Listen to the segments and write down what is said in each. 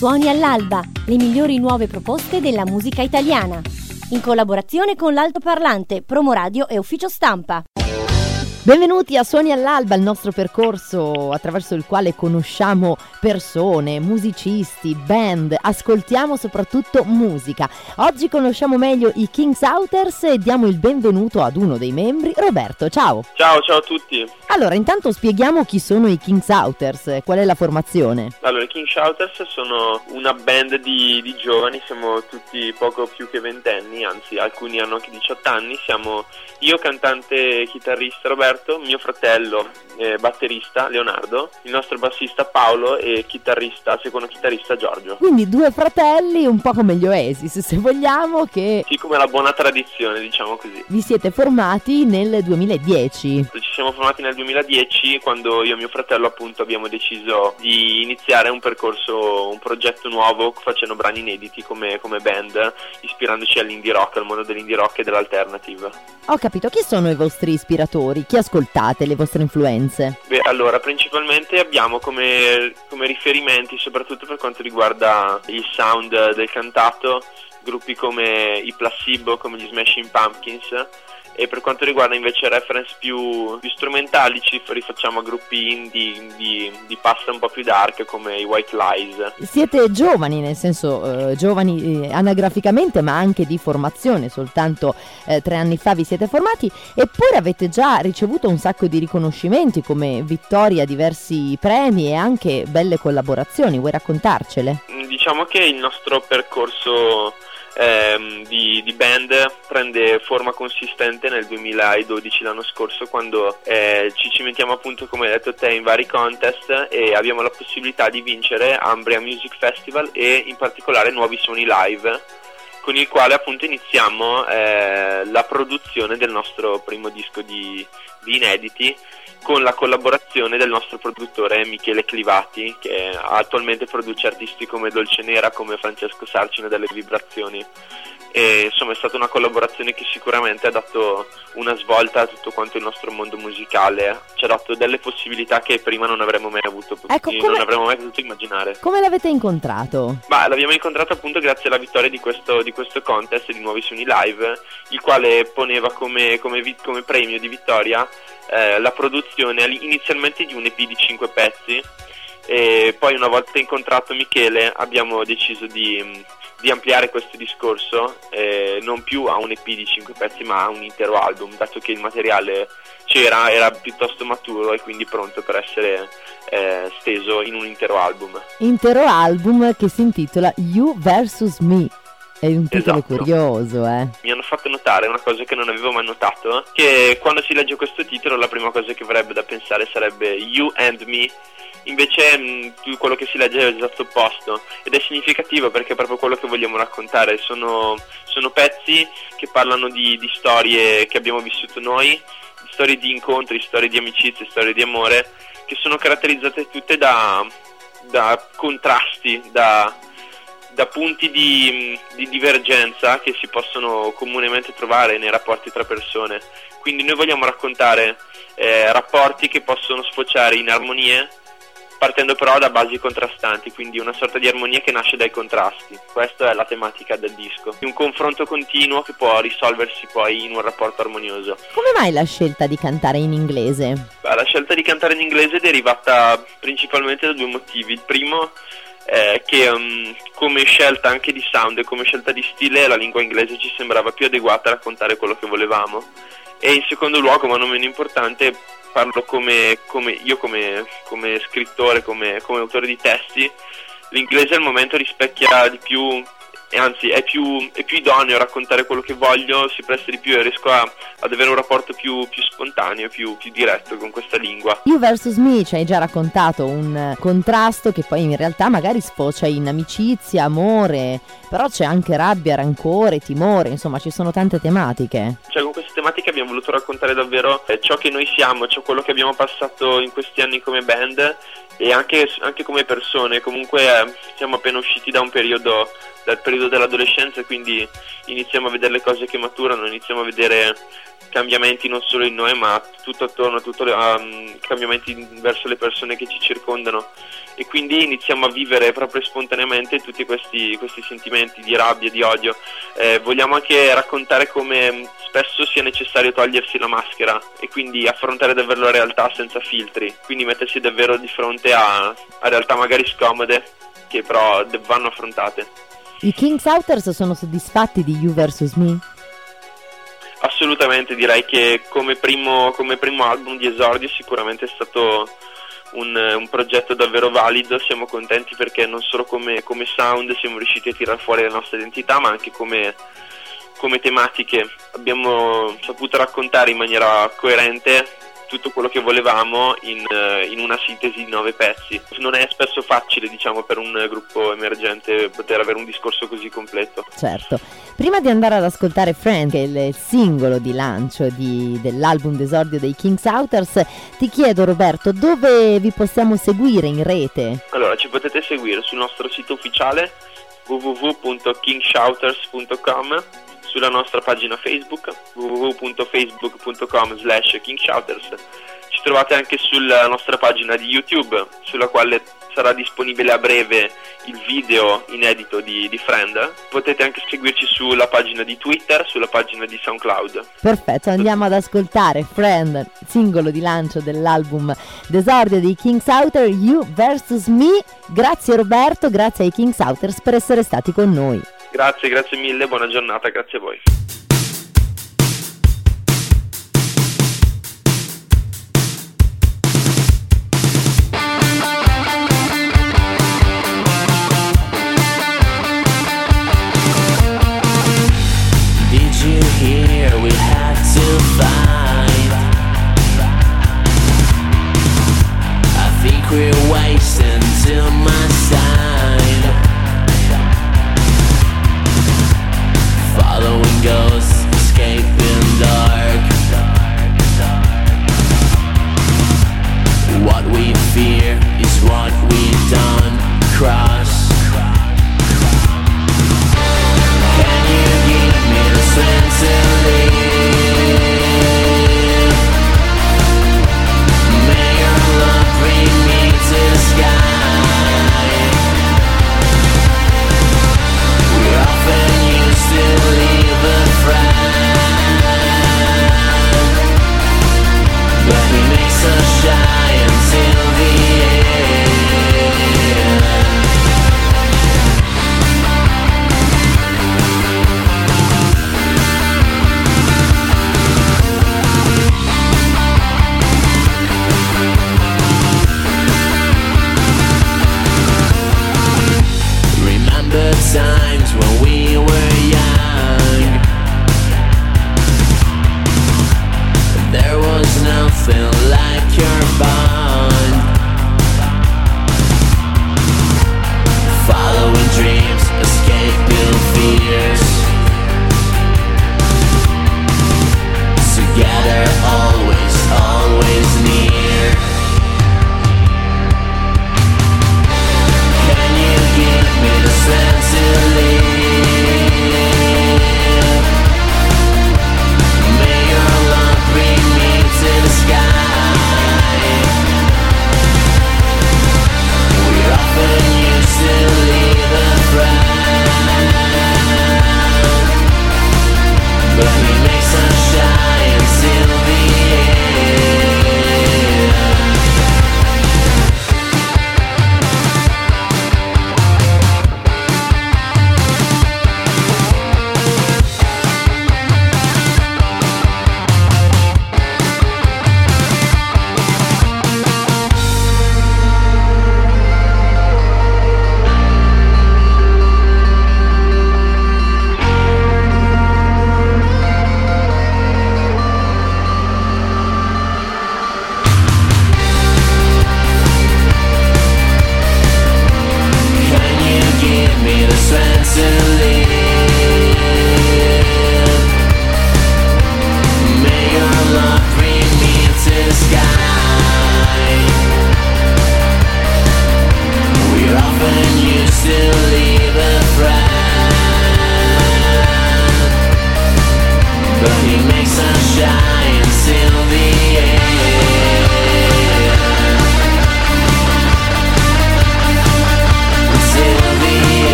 Suoni all'alba, le migliori nuove proposte della musica italiana. In collaborazione con l'Altoparlante, Promo Radio e Ufficio Stampa. Benvenuti a Suoni all'alba, il nostro percorso attraverso il quale conosciamo persone, musicisti, band, ascoltiamo soprattutto musica. Oggi conosciamo meglio i Kingsouters e diamo il benvenuto ad uno dei membri, Roberto. Ciao. Ciao a tutti. Allora, intanto spieghiamo chi sono i Kingsouters, qual è la formazione? Allora, i Kingsouters sono una band di giovani, siamo tutti poco più che ventenni, anzi alcuni hanno anche 18 anni, siamo io cantante e chitarrista Roberto, mio fratello batterista Leonardo, il nostro bassista Paolo e secondo chitarrista Giorgio. Quindi due fratelli, un po' come gli Oasis, se vogliamo, che... Sì, come la buona tradizione, diciamo così. Vi siete formati nel 2010. Ci siamo formati nel 2010 quando io e mio fratello appunto abbiamo deciso di iniziare un progetto nuovo facendo brani inediti come band, ispirandoci all'indie rock, al mondo dell'indie rock e dell'alternative. Ho capito, chi sono i vostri ispiratori? Chi ascoltate, le vostre influenze? Beh, allora, principalmente abbiamo come riferimenti, soprattutto per quanto riguarda il sound del cantato, gruppi come i Placebo, come gli Smashing Pumpkins, e per quanto riguarda invece reference più strumentali ci rifacciamo a gruppi indie di pasta un po' più dark come i White Lies. Siete giovani, nel senso giovani anagraficamente ma anche di formazione, soltanto 3 anni fa vi siete formati, eppure avete già ricevuto un sacco di riconoscimenti come vittorie a diversi premi e anche belle collaborazioni. Vuoi raccontarcele? Diciamo che il nostro percorso di band prende forma consistente nel 2012, l'anno scorso, quando ci cimentiamo appunto, come hai detto te, in vari contest e abbiamo la possibilità di vincere Umbria Music Festival e in particolare Nuovi Suoni Live, con il quale appunto iniziamo la produzione del nostro primo disco di inediti, con la collaborazione del nostro produttore Michele Clivati, che attualmente produce artisti come Dolce Nera, come Francesco Sarcino delle Vibrazioni. E insomma è stata una collaborazione che sicuramente ha dato una svolta a tutto quanto il nostro mondo musicale, ci ha dato delle possibilità che prima non avremmo mai avuto, non avremmo mai potuto immaginare. Come l'avete incontrato? L'abbiamo incontrato appunto grazie alla vittoria di questo contest di Nuovi Suoni Live, il quale poneva come premio di vittoria la produzione inizialmente di un EP di 5 pezzi, e poi una volta incontrato Michele abbiamo deciso di ampliare questo discorso, non più a un EP di 5 pezzi ma a un intero album, dato che il materiale era piuttosto maturo e quindi pronto per essere steso in un intero album. Intero album che si intitola You vs Me. È un titolo Esatto. Curioso, Mi hanno fatto notare una cosa che non avevo mai notato, che quando si legge questo titolo la prima cosa che verrebbe da pensare sarebbe You and Me. Invece quello che si legge è l'esatto opposto, ed è significativo perché è proprio quello che vogliamo raccontare. Sono pezzi che parlano di storie che abbiamo vissuto noi, di storie di incontri, storie di amicizia, storie di amore, che sono caratterizzate tutte da contrasti, da punti di divergenza che si possono comunemente trovare nei rapporti tra persone. Quindi noi vogliamo raccontare rapporti che possono sfociare in armonie, partendo però da basi contrastanti, quindi una sorta di armonia che nasce dai contrasti. Questa è la tematica del disco, un confronto continuo che può risolversi poi in un rapporto armonioso. Come mai la scelta di cantare in inglese? La scelta di cantare in inglese è derivata principalmente da 2 motivi. Il primo che come scelta anche di sound e come scelta di stile la lingua inglese ci sembrava più adeguata a raccontare quello che volevamo, e in secondo luogo, ma non meno importante, parlo come scrittore, come autore di testi. L'inglese al momento rispecchia di più, e anzi è più idoneo a raccontare quello che voglio, si presta di più e riesco ad avere un rapporto più spontaneo, più diretto con questa lingua. You vs Me ci hai già raccontato un contrasto che poi in realtà magari sfocia in amicizia, amore, però c'è anche rabbia, rancore, timore, insomma ci sono tante tematiche. Con queste tematiche abbiamo voluto raccontare davvero ciò che noi siamo, quello che abbiamo passato in questi anni come band e anche come persone. Comunque siamo appena usciti dal periodo dell'adolescenza, quindi iniziamo a vedere le cose che maturano, iniziamo a vedere cambiamenti non solo in noi ma tutto attorno, cambiamenti verso le persone che ci circondano, e quindi iniziamo a vivere proprio spontaneamente tutti questi sentimenti di rabbia, di odio. Vogliamo anche raccontare come spesso sia necessario togliersi la maschera e quindi affrontare davvero la realtà senza filtri, quindi mettersi davvero di fronte a realtà magari scomode che però vanno affrontate. I Kingsouters sono soddisfatti di You vs Me? Assolutamente, direi che come primo album di esordio sicuramente è stato un progetto davvero valido. Siamo contenti perché non solo come sound siamo riusciti a tirare fuori la nostra identità, ma anche come tematiche abbiamo saputo raccontare in maniera coerente tutto quello che volevamo in una sintesi di 9 pezzi. Non è spesso facile, diciamo, per un gruppo emergente poter avere un discorso così completo. Certo. Prima di andare ad ascoltare Friend, che è il singolo di lancio dell'album d'esordio dei Kingsouters, ti chiedo, Roberto, dove vi possiamo seguire in rete? Allora, ci potete seguire sul nostro sito ufficiale www.kingshouters.com, sulla nostra pagina Facebook www.facebook.com/Kingshouters. Ci trovate anche sulla nostra pagina di YouTube, sulla quale sarà disponibile a breve il video inedito di Friend. Potete anche seguirci sulla pagina di Twitter, sulla pagina di SoundCloud. Perfetto, andiamo ad ascoltare Friend, singolo di lancio dell'album d'esordio dei Kingsouters, You vs Me. Grazie Roberto, grazie ai Kingsouters per essere stati con noi. Grazie mille, buona giornata, grazie a voi. Did you hear we had to fight? I think we're wasting till my side. Following goes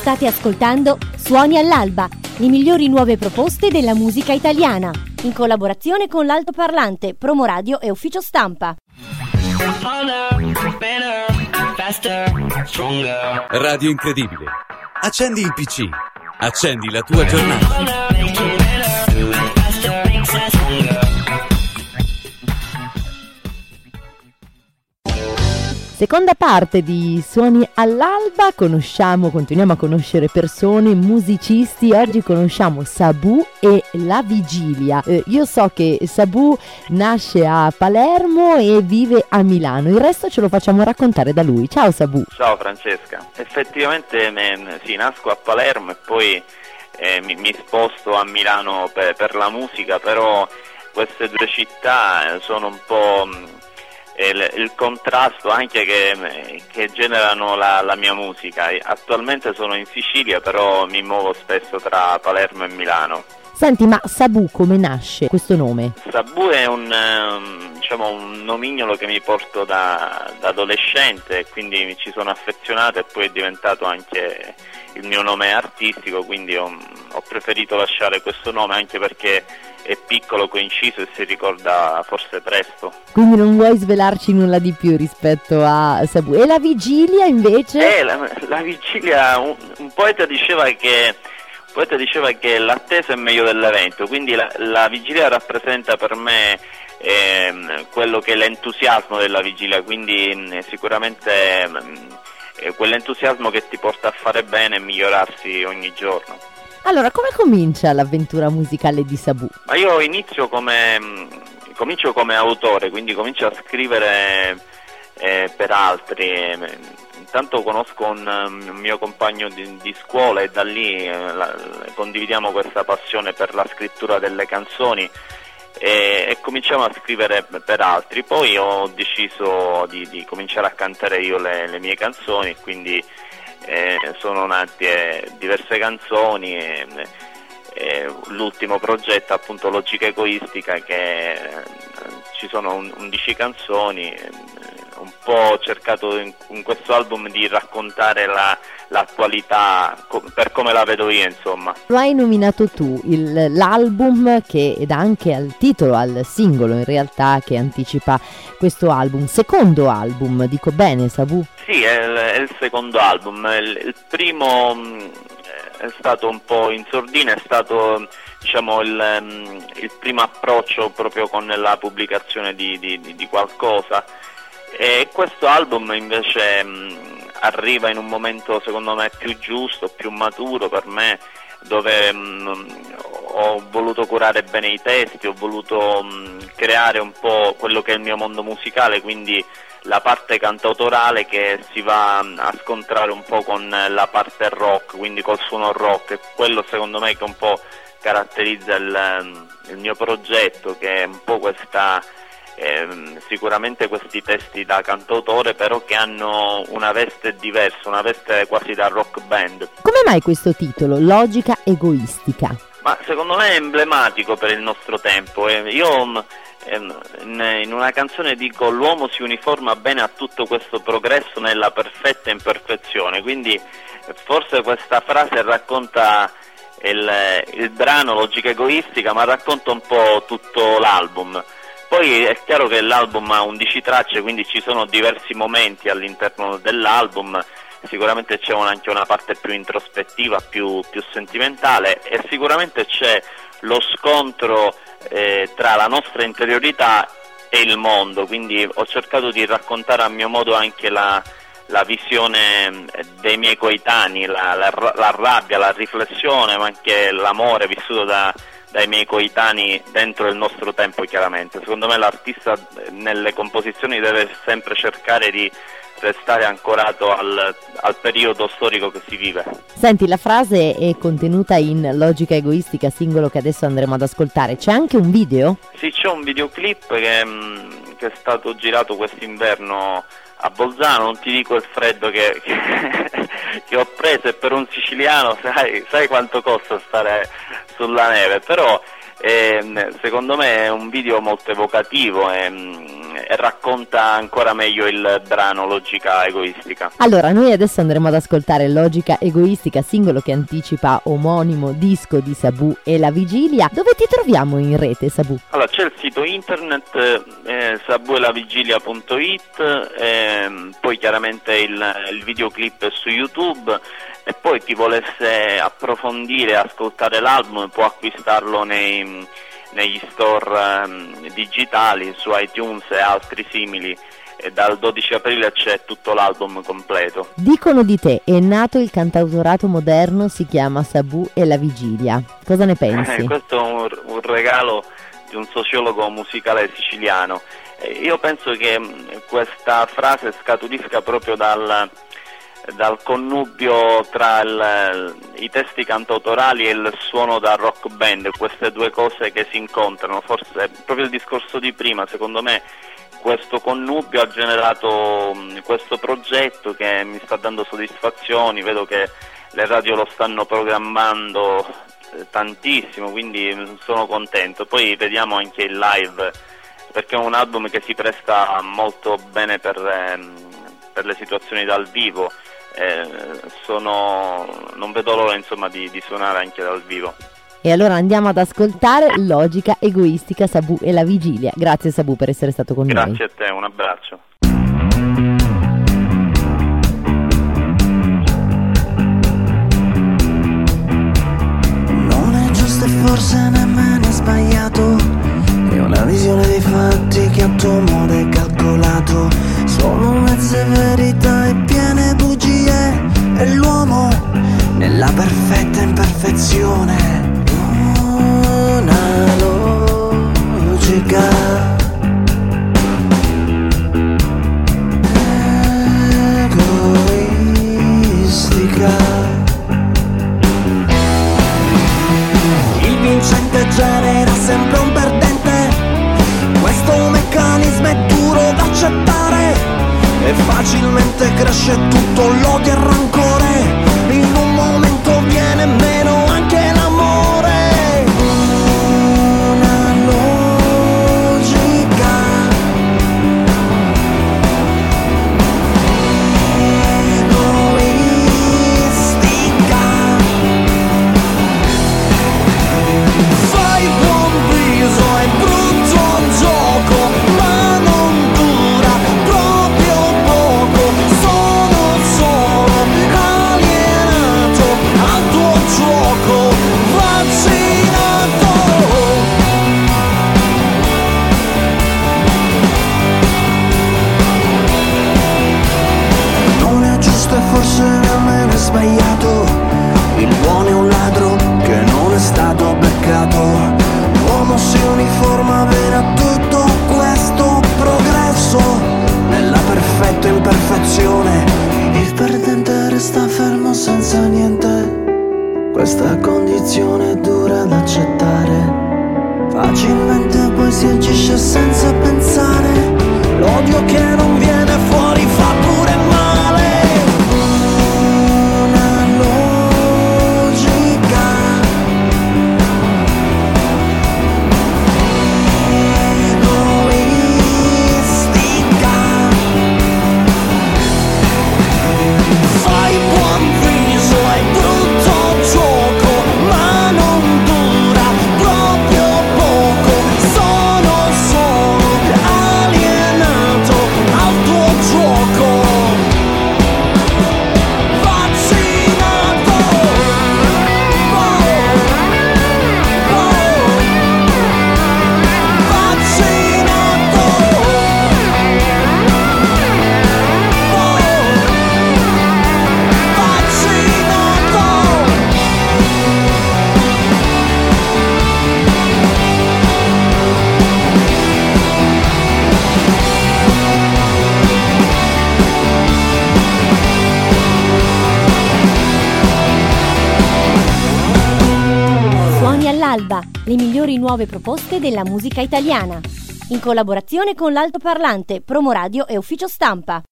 State ascoltando Suoni all'alba, le migliori nuove proposte della musica italiana, in collaborazione con l'Altoparlante, Promoradio e Ufficio Stampa. Radio Incredibile. Accendi il PC. Accendi la tua giornata. Seconda parte di Suoni all'alba, continuiamo a conoscere persone, musicisti. Oggi conosciamo Sabu e La Vigilia. Io so che Sabu nasce a Palermo e vive a Milano, il resto ce lo facciamo raccontare da lui. Ciao Sabu. Ciao Francesca, effettivamente sì, nasco a Palermo e poi mi sposto a Milano per la musica, però queste due città sono un po' il contrasto anche che generano la mia musica. Attualmente sono in Sicilia, però mi muovo spesso tra Palermo e Milano. Senti, ma Sabu come nasce questo nome? Sabu è un nomignolo che mi porto da adolescente, quindi mi ci sono affezionato e poi è diventato anche il mio nome artistico, quindi ho preferito lasciare questo nome anche perché è piccolo, coinciso e si ricorda forse presto. Quindi non vuoi svelarci nulla di più rispetto a Sabu. E La Vigilia invece? La Vigilia, un poeta diceva che l'attesa è meglio dell'evento, quindi la vigilia rappresenta per me quello che è l'entusiasmo della vigilia, quindi sicuramente quell'entusiasmo che ti porta a fare bene e migliorarsi ogni giorno. Allora, come comincia l'avventura musicale di Sabu? Ma io comincio come autore, quindi comincio a scrivere per altri. Intanto conosco un mio compagno di scuola e da lì condividiamo questa passione per la scrittura delle canzoni e cominciamo a scrivere per altri. Poi ho deciso di cominciare a cantare io le mie canzoni, quindi sono nate diverse canzoni e l'ultimo progetto appunto Logica Egoistica, che ci sono 11 canzoni. Un po' ho cercato in questo album di raccontare l'attualità per come la vedo io, insomma. Lo hai nominato tu, l'album che dà anche al titolo, al singolo in realtà, che anticipa questo album. Secondo album, dico bene Sabu? Sì, è il secondo album. Il primo è stato un po' in sordina, è stato il primo approccio proprio con la pubblicazione di qualcosa. E questo album invece arriva in un momento secondo me più giusto, più maturo per me, dove ho voluto curare bene i testi, ho voluto creare un po' quello che è il mio mondo musicale, quindi la parte cantautorale che si va a scontrare un po' con la parte rock, quindi col suono rock, e quello secondo me che un po' caratterizza il mio progetto, che è un po' questa sicuramente questi testi da cantautore, però che hanno una veste diversa, una veste quasi da rock band. Come mai questo titolo, Logica Egoistica? Ma secondo me è emblematico per il nostro tempo. Io in una canzone dico: l'uomo si uniforma bene a tutto questo progresso nella perfetta imperfezione, quindi forse questa frase racconta il brano Logica Egoistica, ma racconta un po' tutto l'album. Poi è chiaro che l'album ha 11 tracce, quindi ci sono diversi momenti all'interno dell'album, sicuramente c'è anche una parte più introspettiva, più sentimentale, e sicuramente c'è lo scontro tra la nostra interiorità e il mondo, quindi ho cercato di raccontare a mio modo anche la visione dei miei coetanei, la rabbia, la riflessione, ma anche l'amore vissuto dai miei coetanei dentro il nostro tempo, chiaramente. Secondo me l'artista nelle composizioni deve sempre cercare di restare ancorato al periodo storico che si vive. Senti, la frase è contenuta in Logica Egoistica, singolo che adesso andremo ad ascoltare. C'è anche un video? Sì, c'è un videoclip che è stato girato quest'inverno a Bolzano. Non ti dico il freddo che ho preso, e per un siciliano sai quanto costa stare sulla neve, però secondo me è un video molto evocativo, racconta ancora meglio il brano Logica Egoistica. Allora, noi adesso andremo ad ascoltare Logica Egoistica, singolo che anticipa omonimo disco di Sabu e La Vigilia. Dove ti troviamo in rete, Sabu? Allora, c'è il sito internet sabuelavigilia.it, poi chiaramente il videoclip è su YouTube, e poi chi volesse approfondire e ascoltare l'album può acquistarlo negli store digitali, su iTunes e altri simili. E dal 12 aprile c'è tutto l'album completo. Dicono di te, è nato il cantautorato moderno, si chiama Sabu e La Vigilia. Cosa ne pensi? Questo è un regalo di un sociologo musicale siciliano. Io penso che questa frase scaturisca proprio dal connubio tra i testi cantautorali e il suono da rock band, queste due cose che si incontrano. Forse proprio il discorso di prima, secondo me questo connubio ha generato questo progetto che mi sta dando soddisfazioni. Vedo che le radio lo stanno programmando tantissimo, quindi sono contento. Poi vediamo anche il live, perché è un album che si presta molto bene per le situazioni dal vivo. Non vedo l'ora, insomma, di suonare anche dal vivo. E allora andiamo ad ascoltare Logica Egoistica, Sabu e La Vigilia. Grazie Sabu per essere stato con noi. Grazie a te, un abbraccio. Non è giusto e forse nemmeno è sbagliato, è una visione dei fatti che a tuo modo è calcolato. Sono mezze verità e piene bugie, e l'uomo nella perfetta imperfezione. Una logica egoistica. Il vincente genera sempre un perdente. Questo meccanismo è duro da accettare, e facilmente cresce tutto l'odio e il rancore. In un momento viene meno anche l'amore. Una logica egoistica. Fai buon viso, è brutto il gioco, ma non dura proprio poco. Sono solo alienato al tuo gioco, vaccinato. Non è giusto e forse nemmeno è sbagliato, il buono è un ladro che non è stato beccato. L'uomo si uniforma bene a tutto questo progresso, nella perfetta imperfezione. Il perdente resta fermo senza niente, questa condizione è dura da accettare. Facilmente poi si agisce senza pensare, l'odio che non viene fuori fa pure male. Una logica egoistica. Fai buon viso, è brutto gioco, ma non dura proprio poco. Sono solo alienato al tuo gioco, vaccinato. Suoni all'alba, le migliori nuove proposte della musica italiana. In collaborazione con l'altoparlante, Promoradio e Ufficio Stampa.